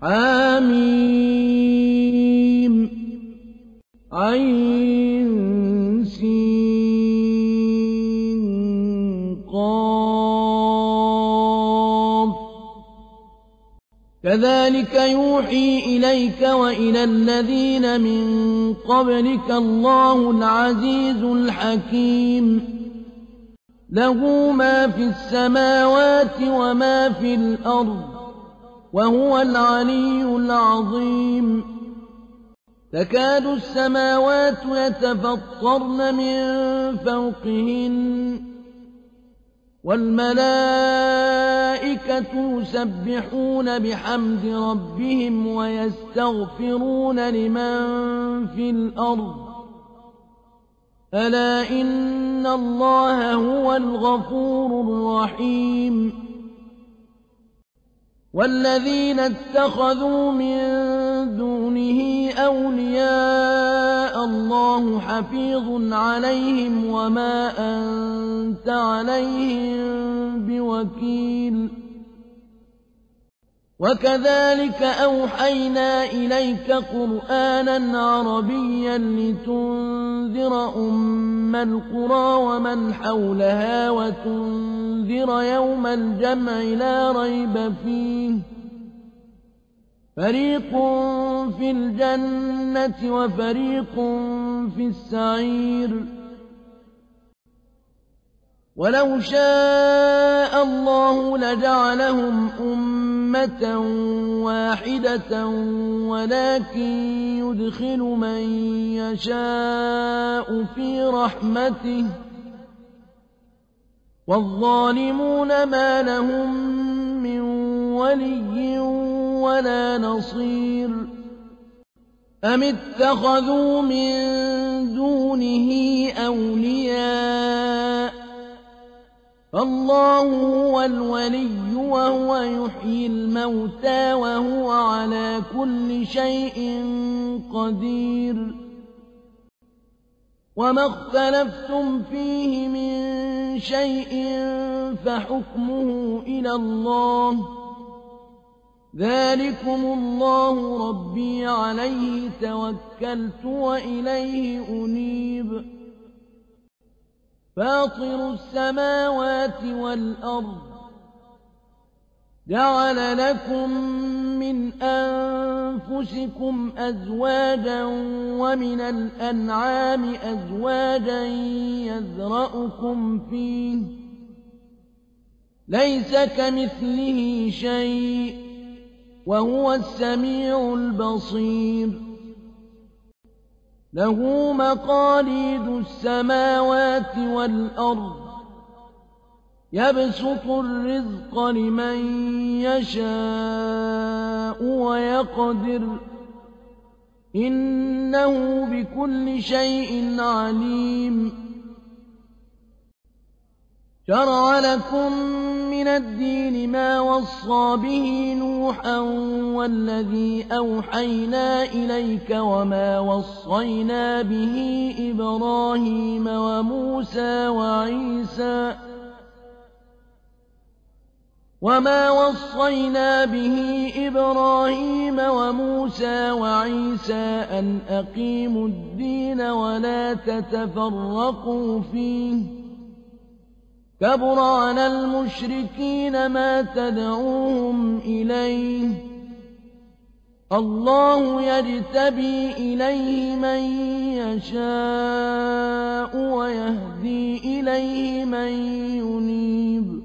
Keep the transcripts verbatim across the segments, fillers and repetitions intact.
حم عين سين قاف كذلك يوحي إليك وإلى الذين من قبلك الله العزيز الحكيم له ما في السماوات وما في الأرض وهو العلي العظيم تكاد السماوات يتفطرن من فوقهن والملائكة يسبحون بحمد ربهم ويستغفرون لمن في الأرض ألا إن الله هو الغفور الرحيم والذين اتخذوا من دونه أولياء الله حفيظ عليهم وما أنت عليهم بوكيل وكذلك أوحينا إليك قرآنا عربيا لتنذر أم القرى ومن حولها وتنذر يوم الجمع لا ريب فيه فريق في الجنة وفريق في السعير ولو شاء الله لجعلهم أمة واحدة ولكن يدخل من يشاء في رحمته والظالمون ما لهم من ولي ولا نصير أم اتخذوا من دونه أولياء فالله هو الولي وهو يحيي الموتى وهو على كل شيء قدير وما اختلفتم فيه من شيء فحكمه إلى الله ذلكم الله ربي عليه توكلت وإليه أنيب فاطر السماوات والأرض جعل لكم من أنفسكم أزواجا ومن الأنعام أزواجا يذرأكم فيه ليس كمثله شيء وهو السميع البصير له مقاليد السماوات والأرض يبسط الرزق لمن يشاء ويقدر إنه بكل شيء عليم شرع لكم من الدين ما وصى به نوحا والذي أوحينا إليك وما وصينا به إبراهيم وموسى وعيسى وما وصينا به إبراهيم وموسى وعيسى أن أقيموا الدين ولا تتفرقوا فيه كبر على المشركين ما تدعوهم إليه الله يجتبي إليه من يشاء ويهدي إليه من ينيب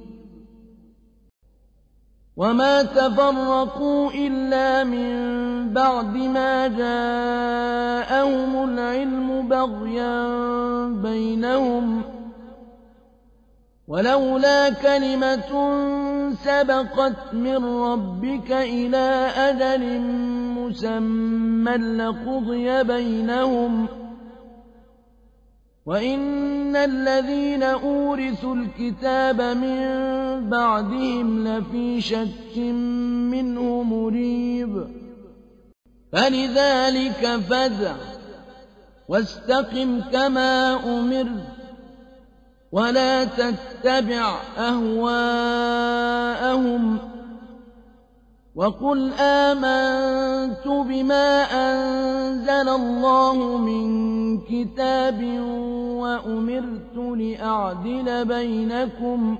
وما تفرقوا إلا من بعد ما جاءهم العلم بغيا بينهم ولولا كلمة سبقت من ربك إلى أجل مسمى لقضي بينهم وإن الذين أورثوا الكتاب من بعدهم لفي شك منه مريب فلذلك فادع واستقم كما أمرت ولا تتبع أهواءهم وقل آمنت بما أنزل الله من كتاب وأمرت لأعدل بينكم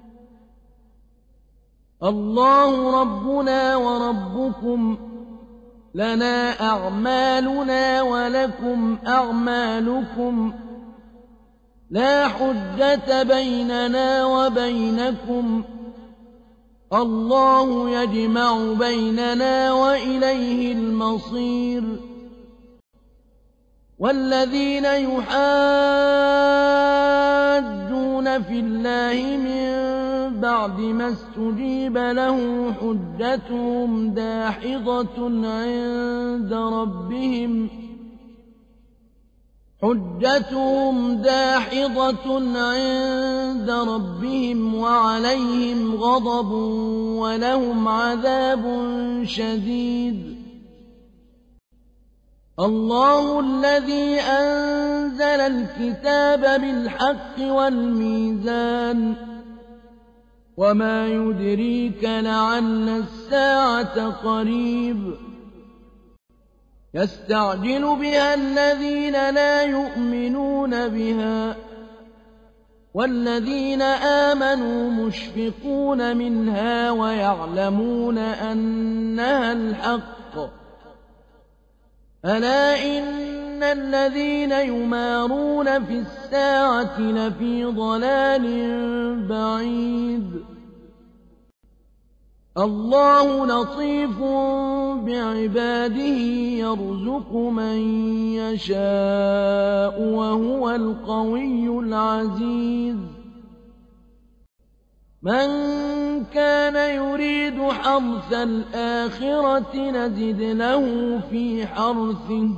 الله ربنا وربكم لنا أعمالنا ولكم أعمالكم لا حجة بيننا وبينكم الله يجمع بيننا وإليه المصير والذين يحاجون في الله من بعد ما استجيب له حجتهم داحضة عند ربهم حجتهم داحضة عند ربهم وعليهم غضب ولهم عذاب شديد الله الذي أنزل الكتاب بالحق والميزان وما يدريك لعل الساعة قريب يستعجل بها الذين لا يؤمنون بها والذين آمنوا مشفقون منها ويعلمون أنها الحق ألا إن الذين يمارون في الساعة لفي ضلال بعيد الله لطيف بعباده يرزق من يشاء وهو القوي العزيز من كان يريد حرث الآخرة نزد له في حرثه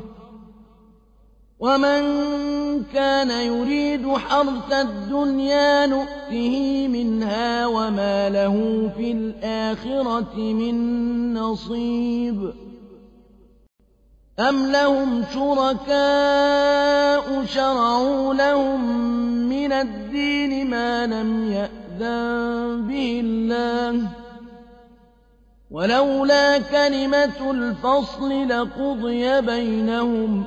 ومن كان يريد حرث الدنيا نؤته منها وما له في الآخرة من نصيب أم لهم شركاء شرعوا لهم من الدين ما لم يأذن به الله ولولا كلمة الفصل لقضي بينهم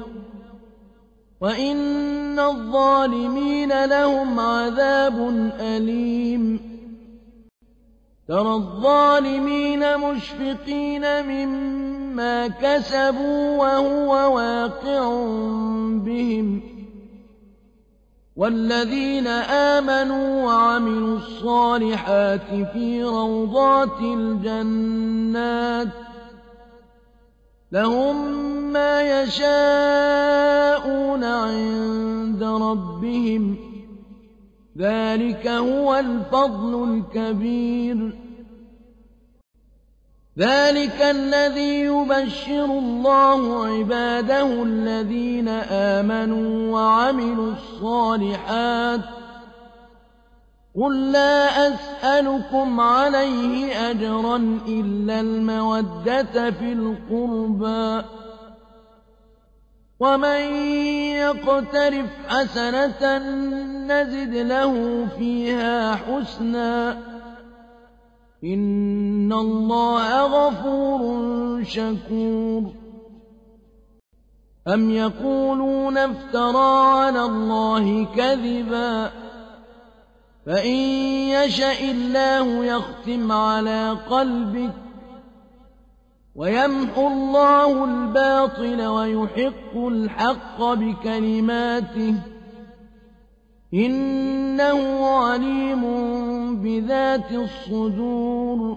وإن الظالمين لهم عذاب أليم ترى الظالمين مشفقين مما كسبوا وهو واقع بهم والذين آمنوا وعملوا الصالحات في روضات الجنات لهم ما يشاءون عند ربهم ذلك هو الفضل الكبير ذلك الذي يبشر الله عباده الذين آمنوا وعملوا الصالحات قل لا أسألكم عليه أجرا إلا المودة في القربى ومن يقترف حسنة نزد له فيها حسنا إن الله غفور شكور أم يقولون افترى على الله كذبا فإن يشأ الله يختم على قلبك ويمحو الله الباطل ويحق الحق بكلماته إنه عليم بذات الصدور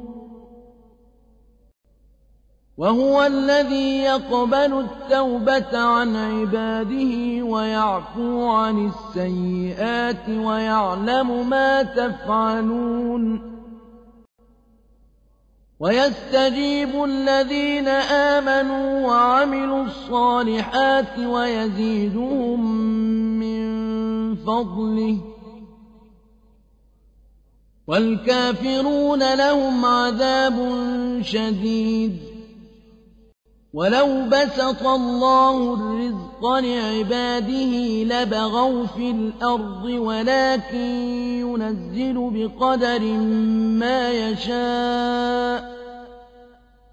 وهو الذي يقبل التوبة عن عباده ويعفو عن السيئات ويعلم ما تفعلون ويستجيب الذين آمنوا وعملوا الصالحات ويزيدهم من فضله والكافرون لهم عذاب شديد ولو بسط الله الرزق لعباده لبغوا في الأرض ولكن ينزل بقدر ما يشاء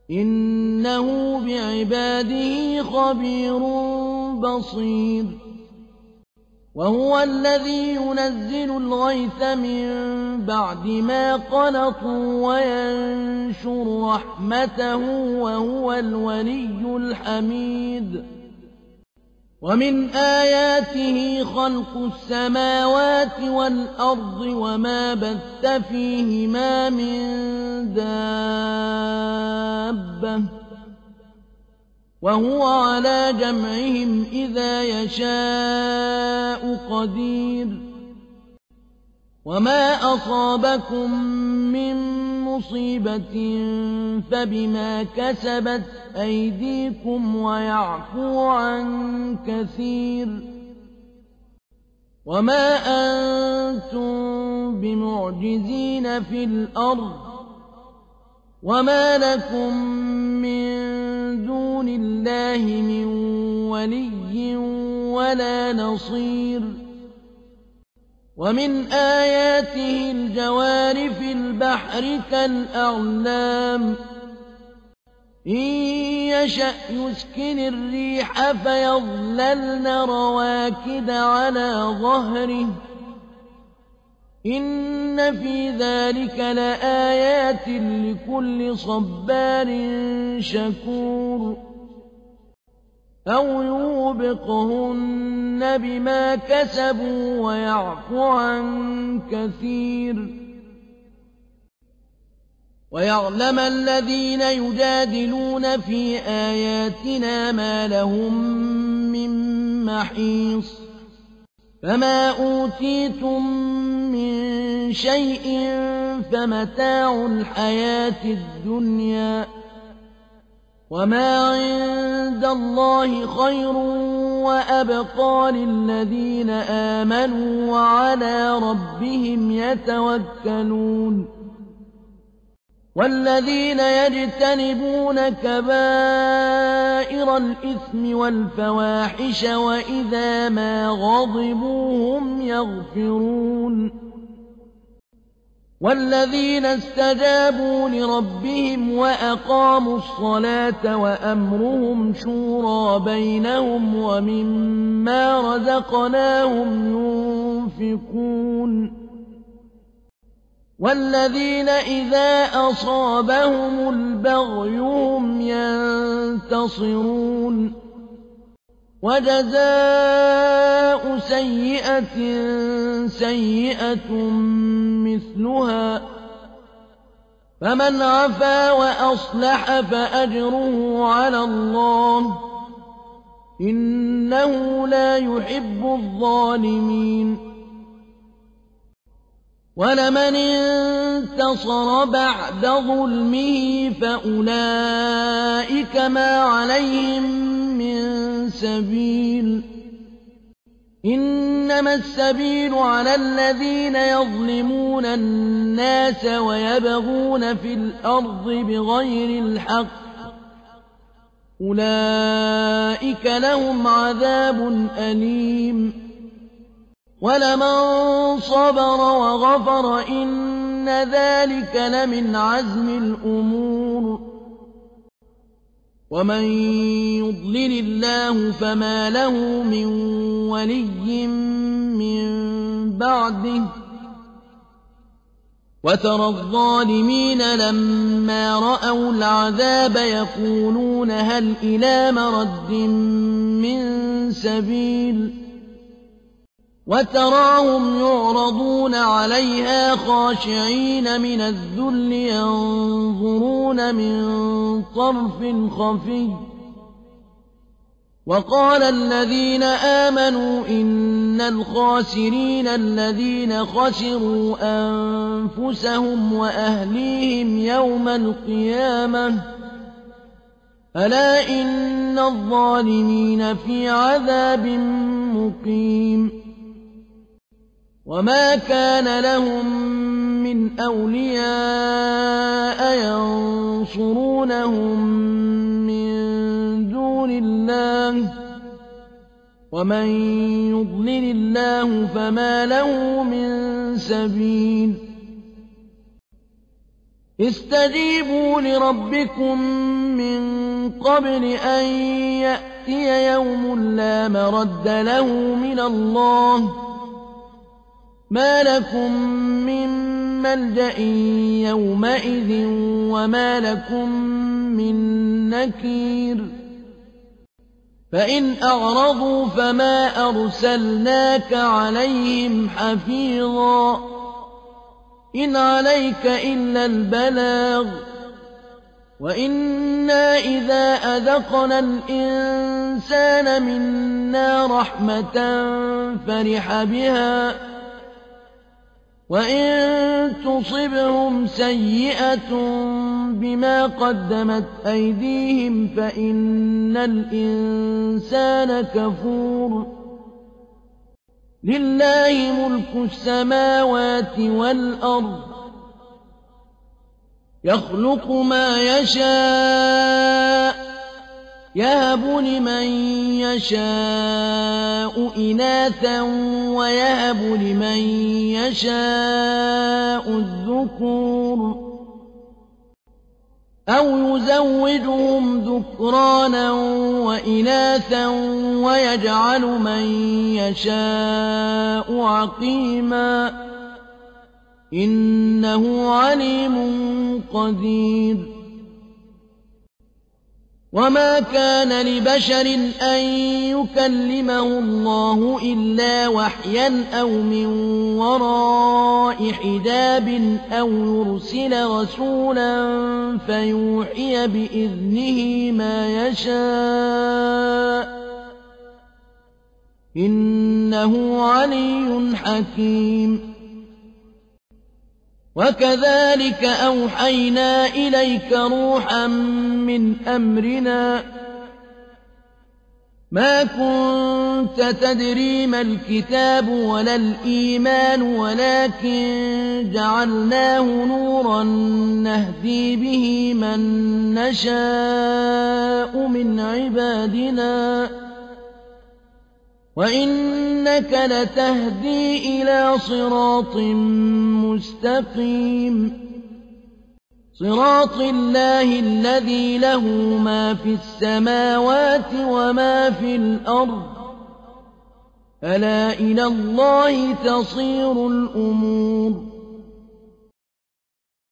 إنه بعباده خبير بصير وهو الذي ينزل الغيث من بعد ما قنطوا وينشر رحمته وهو الولي الحميد ومن آياته خلق السماوات والأرض وما بث فيهما من دابة وهو على جمعهم إذا يشاء قدير وما أصابكم من مصيبة فبما كسبت أيديكم ويعفو عن كثير وما أنتم بمعجزين في الأرض وما لكم من دون الله من ولي ولا نصير ومن آياته الجوار في البحر كالأعلام إن يشأ يسكن الريح فيظللن رواكد على ظهره إن في ذلك لآيات لكل صبار شكور أو يوبقهن بما كسبوا ويعفو عن كثير ويعلم الذين يجادلون في آياتنا ما لهم من محيص فما أوتيتم من شيء فمتاع الحياة الدنيا وما عند الله خير وأبقى للذين آمنوا وعلى ربهم يتوكلون والذين يجتنبون كبائر الإثم والفواحش وإذا ما غضبوا هم يغفرون والذين استجابوا لربهم وأقاموا الصلاة وأمرهم شورى بينهم ومما رزقناهم ينفقون والذين إذا أصابهم البغي هم ينتصرون وجزاء سيئة سيئة مثلها فمن عفا وأصلح فأجره على الله إنه لا يحب الظالمين ولمن انتصر بعد ظلمه فأولئك ما عليهم من سبيل إنما السبيل على الذين يظلمون الناس ويبغون في الأرض بغير الحق أولئك لهم عذاب أليم ولمن صبر وغفر إن ذلك لمن عزم الأمور ومن يضلل الله فما له من ولي من بعده وترى الظالمين لما رأوا العذاب يقولون هل إلى مرد من سبيل وتراهم يعرضون عليها خاشعين من الذل ينظرون من طرف خفي وقال الذين آمنوا إن الخاسرين الذين خسروا أنفسهم وأهليهم يوم القيامة ألا إن الظالمين في عذاب مقيم وما كان لهم من أولياء ينصرونهم من دون الله ومن يضلل الله فما له من سبيل استجيبوا لربكم من قبل أن يأتي يوم لا مرد له من الله ما لكم من ملجأ يومئذ وما لكم من نكير فإن أعرضوا فما أرسلناك عليهم حفيظا إن عليك إلا البلاغ وإنا إذا أذقنا الإنسان منا رحمة فرح بها وإن تصبهم سيئة بما قدمت أيديهم فإن الإنسان كفور لله ملك السماوات والأرض يخلق ما يشاء يهب لمن يشاء إناثا ويهب لمن يشاء الذكور أو يزوجهم ذكرانا وإناثا ويجعل من يشاء عقيما إنه عليم قدير وما كان لبشر أن يكلمه الله إلا وحيا أو من وراء حجاب أو يرسل رسولا فيوحي بإذنه ما يشاء إنه علي حكيم وكذلك أوحينا إليك روحا من أمرنا ما كنت تدري ما الكتاب ولا الإيمان ولكن جعلناه نورا نهدي به من نشاء من عبادنا وإنك لتهدي إلى صراط مستقيم صراط الله الذي له ما في السماوات وما في الأرض ألا إلى الله تصير الأمور